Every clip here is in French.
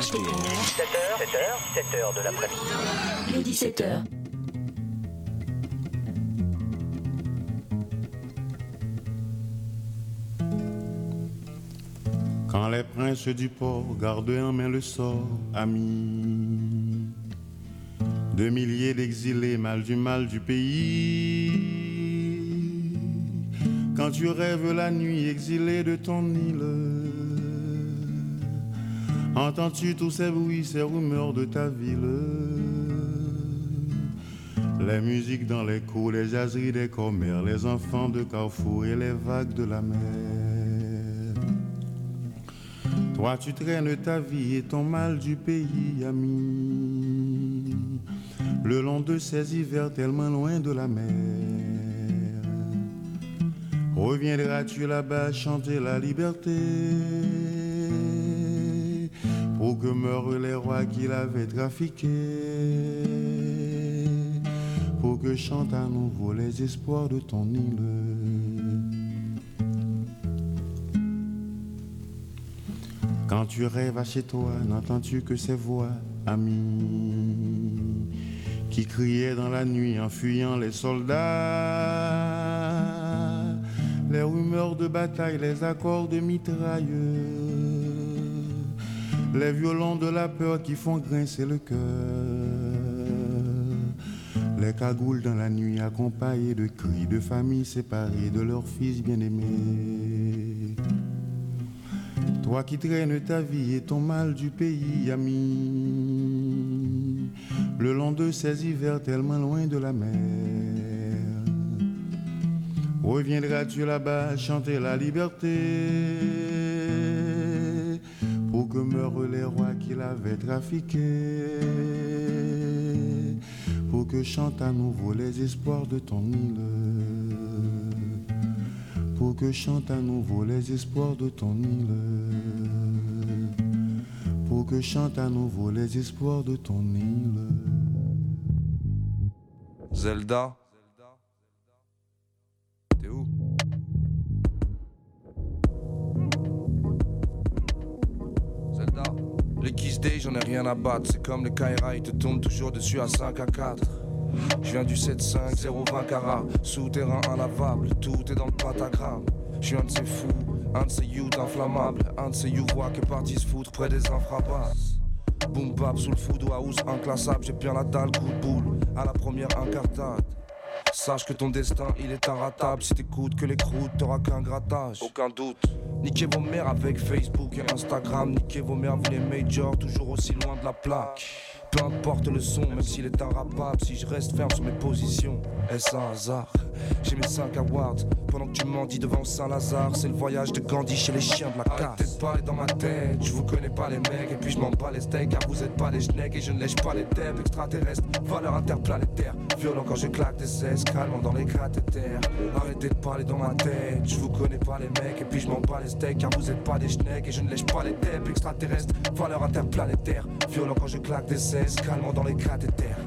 7h de l'après-midi. Les 17h. Quand les princes du port gardent en main le sort, amis, de milliers d'exilés, mal du pays. Quand tu rêves la nuit exilé de ton île, entends-tu tous ces bruits, ces rumeurs de ta ville? Les musiques dans les cours, les jaseries des commères, les enfants de Carrefour et les vagues de la mer. Toi tu traînes ta vie et ton mal du pays, ami, le long de ces hivers tellement loin de la mer. Reviendras-tu là-bas chanter la liberté, pour que meurent les rois qui l'avaient trafiqué, pour que chantent à nouveau les espoirs de ton île. Quand tu rêves à chez toi, n'entends-tu que ces voix, amis, qui criaient dans la nuit en fuyant les soldats, les rumeurs de bataille, les accords de mitrailleux, les violons de la peur qui font grincer le cœur, les cagoules dans la nuit accompagnées de cris de familles séparées de leurs fils bien-aimés. Toi qui traînes ta vie et ton mal du pays, ami, le long de ces hivers tellement loin de la mer, reviendras-tu là-bas chanter la liberté, pour que meurent les rois qui l'avaient trafiqué, pour que chantent à nouveau les espoirs de ton île, pour que chantent à nouveau les espoirs de ton île, pour que chantent à nouveau les espoirs de ton île. Zelda, t'es où? Zelda, les Kiss Day, j'en ai rien à battre. C'est comme les Kaira, ils te tombent toujours dessus à 5 à 4. Je viens du 7-5, 0-20 carats, souterrain inlavable, tout est dans le pentagramme. Je suis un de ces fous, un de ces youths inflammables, un de ces yourois qui est parti se foutre près des infrabasses. Boom bap sous le food house inclassable, j'ai bien la dalle, coup de boule, à la première incartade. Sache que ton destin il est inratable, si t'écoutes que les croûtes t'auras qu'un grattage. Aucun doute. Niquez vos mères avec Facebook et Instagram, niquez vos mères vu les majors, toujours aussi loin de la plaque. Peu importe le son, même s'il est inrapable, si je reste ferme sur mes positions, est-ce un hasard? J'ai mes 5 awards, pendant que tu m'en dis devant Saint-Lazare, c'est le voyage de Gandhi chez les chiens de la casse. Arrêtez de parler dans ma tête, je vous connais pas les mecs, et puis je m'en bats les steaks, car vous êtes pas les schnecks, et je ne lèche pas les thèmes extraterrestres, valeurs interplanétaires, violent quand j'éclate des cesses, calmant dans les cratères. Arrêtez de parler dans ma tête, je vous connais pas les mecs, et puis je m'en bats les steaks, car vous êtes pas des schnecks, et je ne lèche pas les thèmes extraterrestres, valeurs interplanétaires, violent quand je claque des cesses, calmant dans les cratères.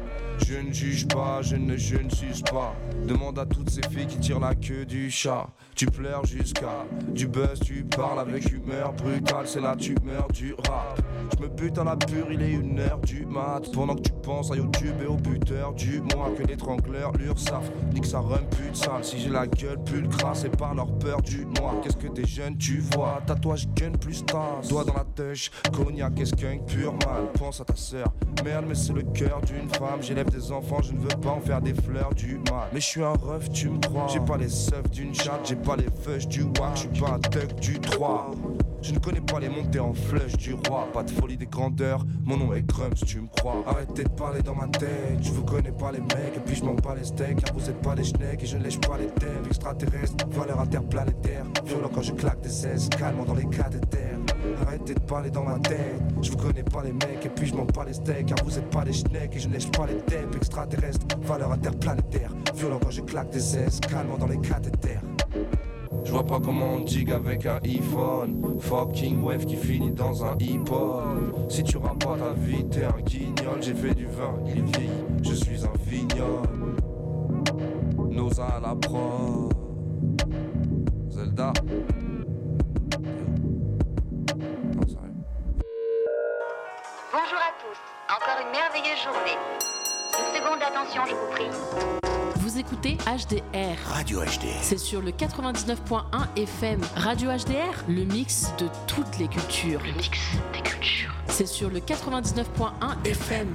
Je ne juge pas, je ne suce pas. Demande à toutes ces filles qui tirent la queue du chat. Tu pleures jusqu'à du buzz, tu parles avec humeur brutale, c'est la tumeur du rap. Je me bute à la pure, il est 1h du mat. Pendant que tu penses à YouTube et au buteur du mois, que l'étrangleur, l'URSSAF, nique sa rhum pute sale. Si j'ai la gueule pulcra, c'est par leur peur du noir. Qu'est-ce que t'es jeune, tu vois, tatouage gun plus tasse. Doigt dans la touche, cognac et skunk pur mal. Pense à ta sœur, merde mais c'est le cœur d'une femme. J'élève des enfants, je ne veux pas en faire des fleurs du mal. Mais je suis un ref, tu me crois. J'ai pas les seufs d'une chatte, j'ai pas les feuilles du wack, je suis pas un duck du 3. Je ne connais pas les montées en flèche du roi. Pas de folie des grandeurs, mon nom est Grums, tu me crois. Arrêtez de parler dans ma tête, je vous connais pas les mecs, et puis je m'en bats les steaks, car vous êtes pas des schnecks, et je ne lèche pas les thèmes extraterrestres, valeurs interplanétaires, violent quand je claque des cesses, calmant dans les cathéters. Arrêtez de parler dans ma tête, je vous connais pas les mecs, et puis je m'en bats les steaks, car vous êtes pas des schnecks, et je ne lèche pas les thèmes extraterrestres, valeurs interplanétaires, violent quand je claque des cesses, calmant dans les cathéters. Je vois pas comment on digue avec un iPhone. Fucking wave qui finit dans un hip-hop. Si tu rappes pas ta vie, t'es un guignol. J'ai fait du vin, il vieillit, je suis un vignoble. Nosa à la pro. Zelda. Non, sérieux. Bonjour à tous. Encore une merveilleuse journée. Une seconde d'attention, je vous prie. Vous écoutez HDR. Radio HDR. C'est sur le 99.1 FM. Radio HDR, le mix de toutes les cultures. Le mix des cultures. C'est sur le 99.1 FM.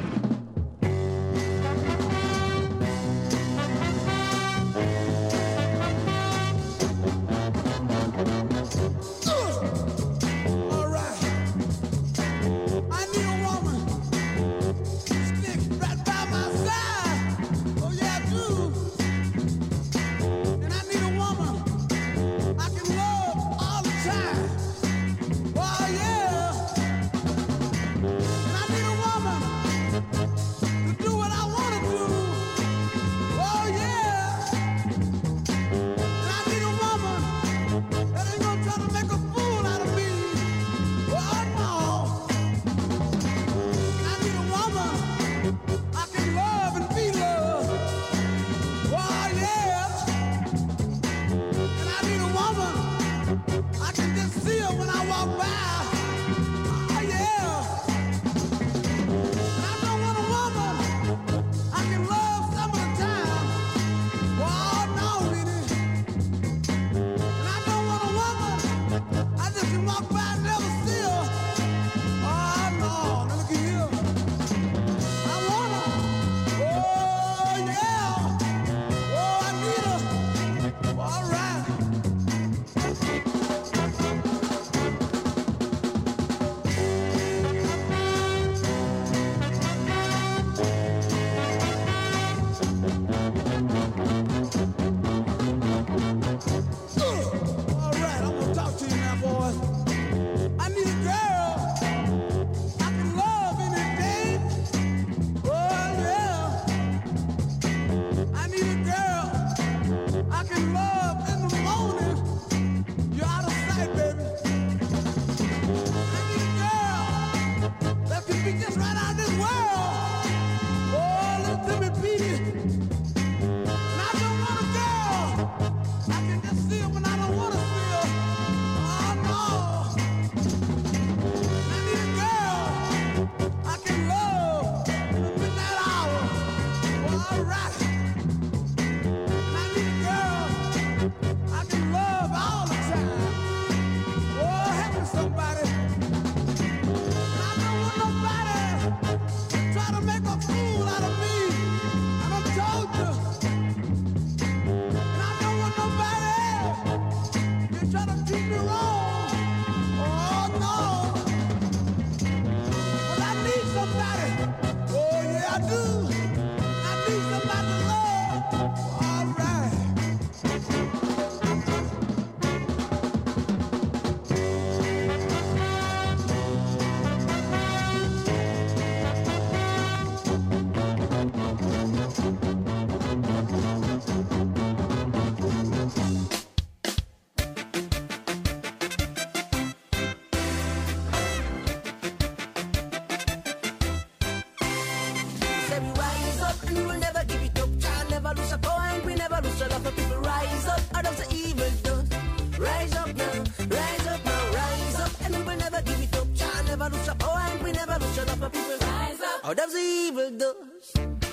Out of the evil doors.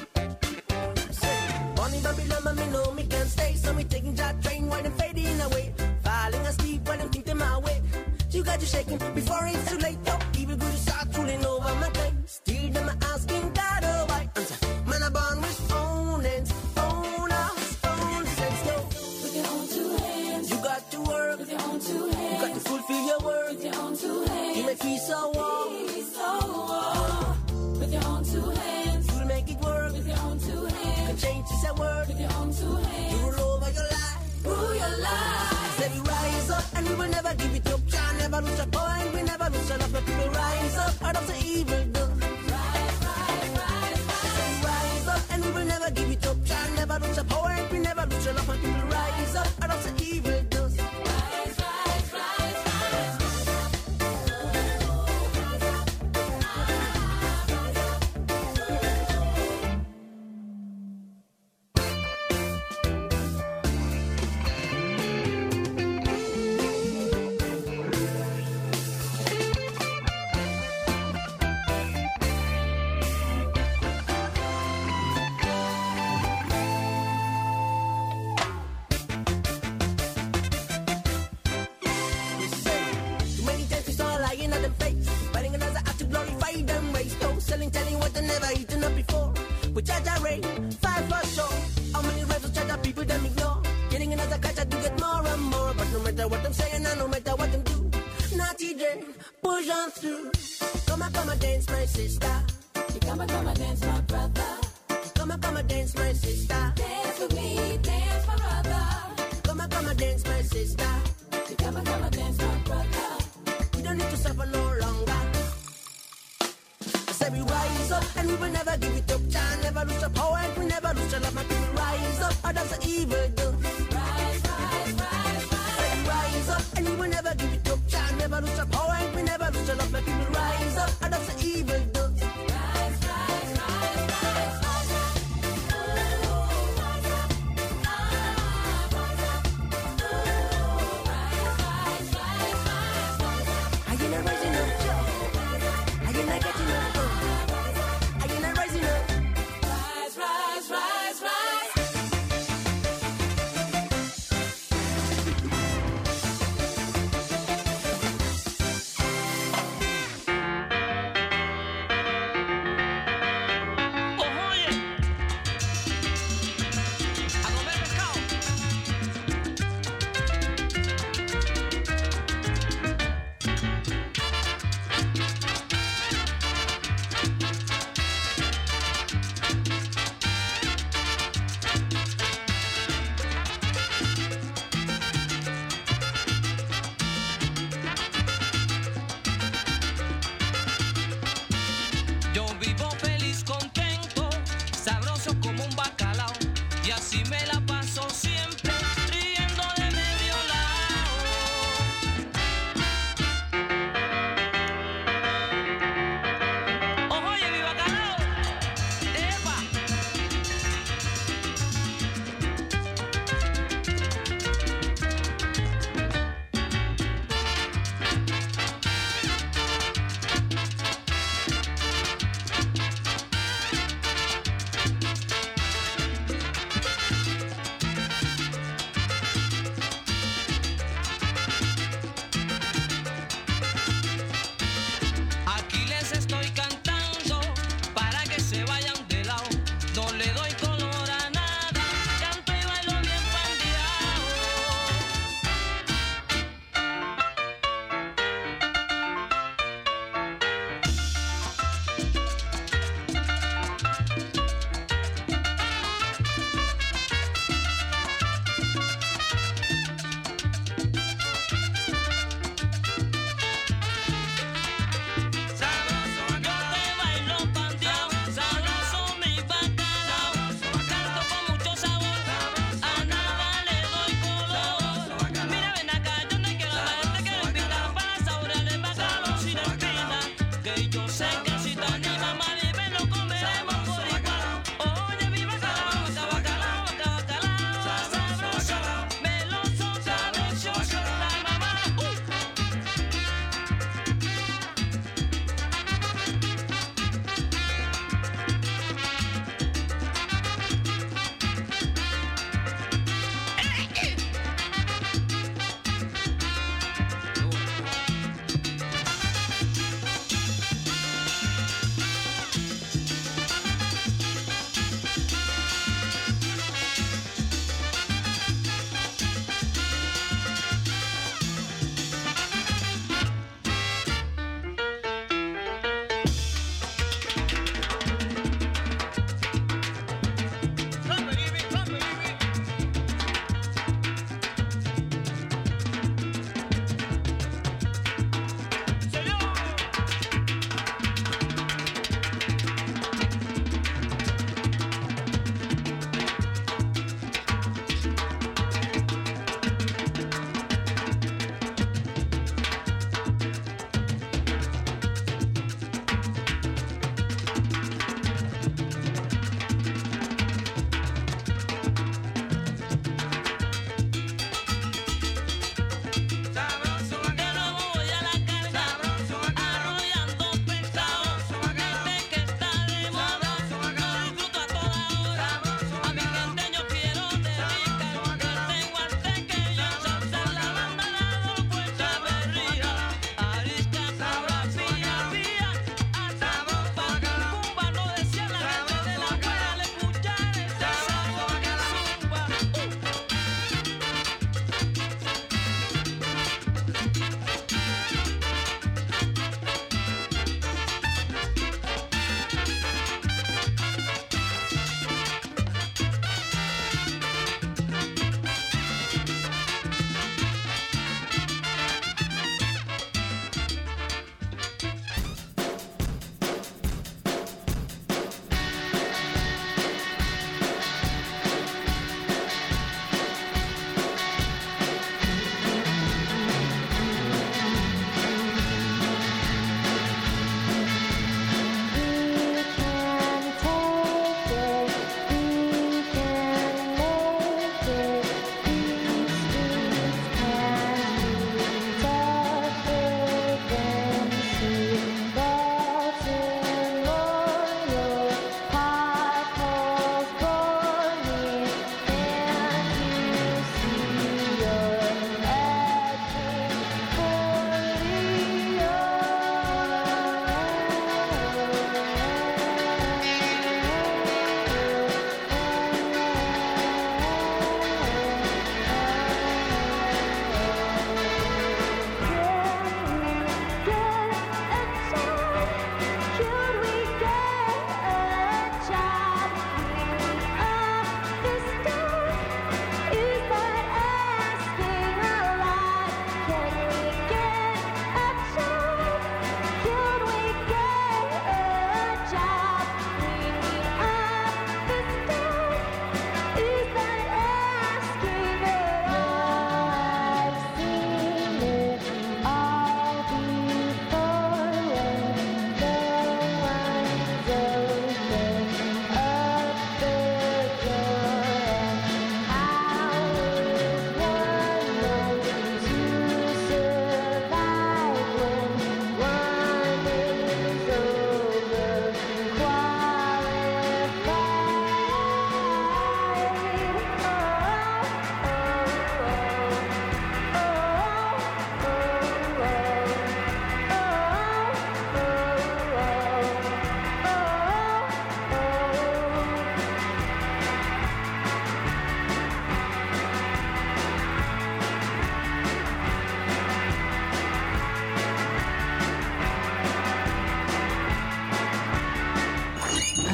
Bonnie Babylon, me know me can't stay. So me taking that train while I'm fading away. Falling asleep while I'm thinking my way. You got you shaking before it's too late. Yo, evil good start ruling over my time. Still them asking God why. Man I born with own hands, own house, own sense. Yo, with your own two hands. You got to work with your own two hands. You got to fulfill your work with your own two hands. You make peace so warm. With your own two hands, you'll make it work. With your own two hands, can change is a word. With your own two hands, you rule over your life, rule your life. Say we rise up and we will never give it up. Shall never lose a point, we never lose a lot. But people rise up out of the evil does. Rise, rise, rise, rise. Say we rise up and we will never give it up. Shall never lose a point, we never lose a lot. But people rise up out of the evil does. Rise, rise, rise, rise. people exaggerate. 5 for sure. How many rifles charge the people them ignore? Getting another catch, I do get more and more. But no matter what I'm saying, and no matter what them do, Naughty J, push on through. Come and dance, my sister. Come and dance, my brother. Come and dance, my sister. Dance with me, dance, my brother. Come and dance, my sister. Come and dance, my brother. We don't need to suffer no longer. I said we rise up and we will never give it up. Child never lose our power and we never lose our love. My people rise up, others are evil do. Rise, rise, rise, rise. I said we rise up and we will never give it up. Child never lose our power and we never lose our love. My people rise up, others are evil do.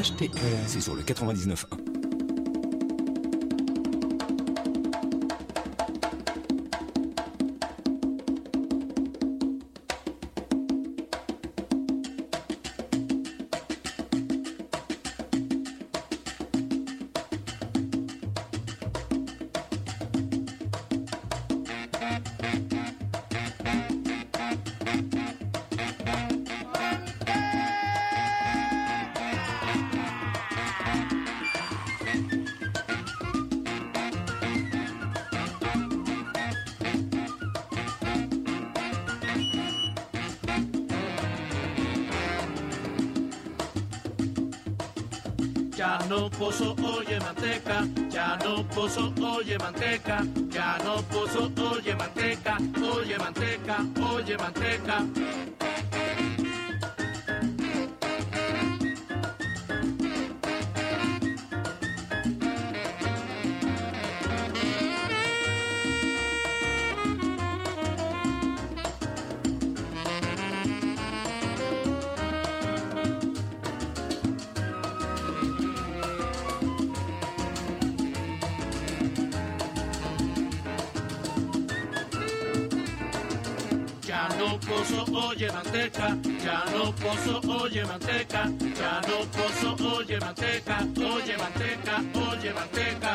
HDR. C'est sur le 99.1. Ya no poso, oye manteca, ya no poso, oye manteca, ya no poso, oye manteca, oye manteca, oye manteca. Ya no poso, oye manteca, ya no poso, oye manteca, ya no poso, oye manteca, oye manteca, oye manteca.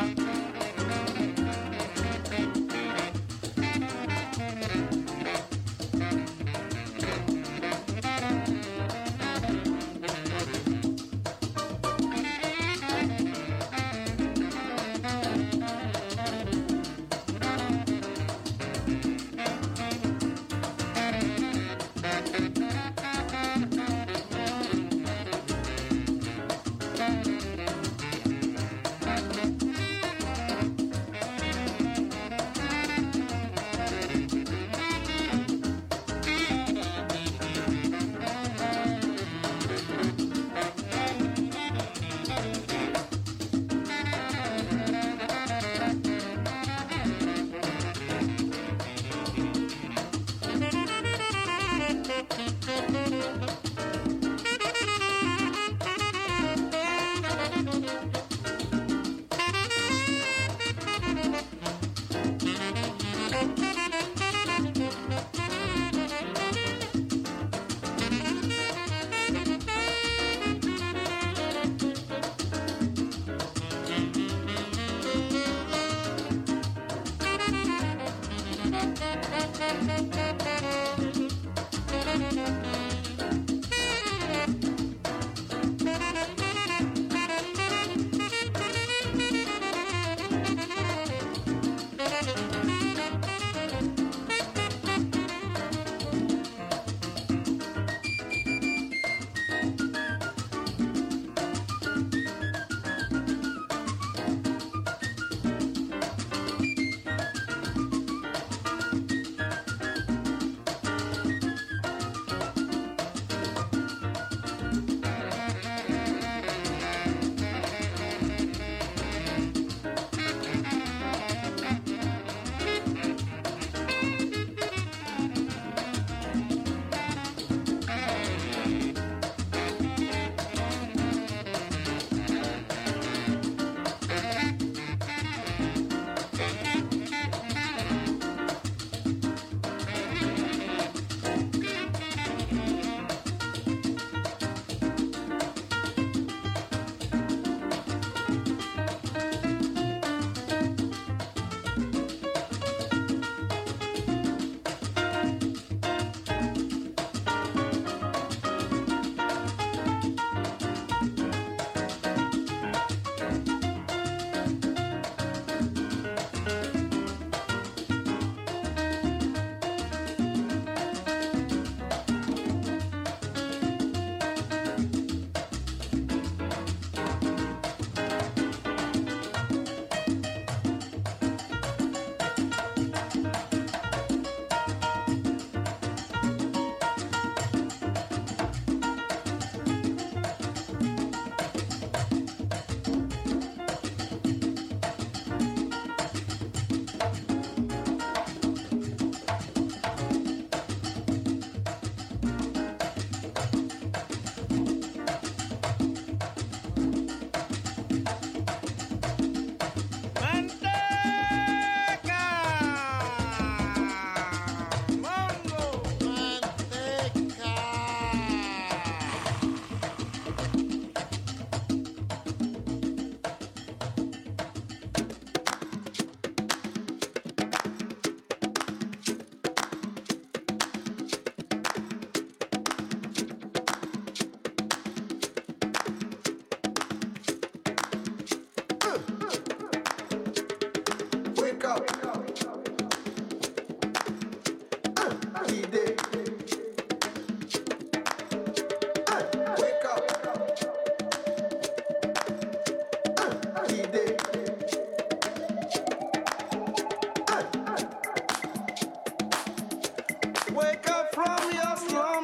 Wake up from your slumber.